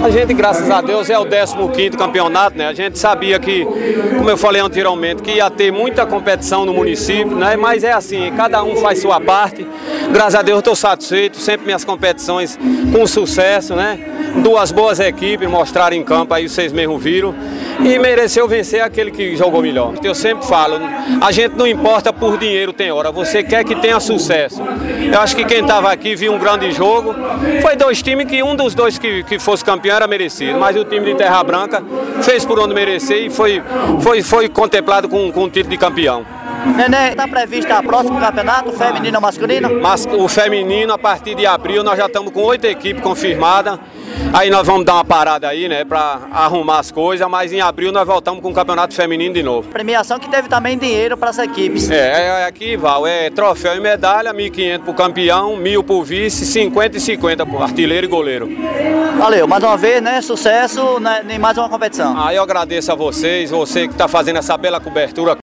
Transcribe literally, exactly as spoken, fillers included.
A gente, graças a Deus, é o décimo quinto campeonato, né? A gente sabia que, como eu falei anteriormente, que ia ter muita competição no município, né? Mas é assim, cada um faz sua parte. Graças a Deus eu estou satisfeito, sempre minhas competições com sucesso, né? Duas boas equipes mostraram em campo, aí vocês mesmo viram. E mereceu vencer aquele que jogou melhor. Eu sempre falo, a gente não importa por dinheiro, tem hora, você quer que tenha sucesso. Eu acho que quem estava aqui viu um grande jogo. Foi dois times que um dos dois que, que fosse campeão era merecido, mas o time de Terra Branca fez por onde merecer e foi, foi, foi contemplado com, com o título de campeão. Nenê, está prevista a próximo campeonato, feminino ou masculino? Mas o feminino, a partir de abril, nós já estamos com oito equipes confirmadas. Aí nós vamos dar uma parada aí, né, para arrumar as coisas, mas em abril nós voltamos com o campeonato feminino de novo. Premiação que teve também dinheiro para as equipes. É, é aqui, Val, é troféu e medalha, mil e quinhentos para o campeão, mil para o vice, cinquenta e cinquenta para o artilheiro e goleiro. Valeu, mais uma vez, né, sucesso né, em mais uma competição. Aí eu agradeço a vocês, você que está fazendo essa bela cobertura.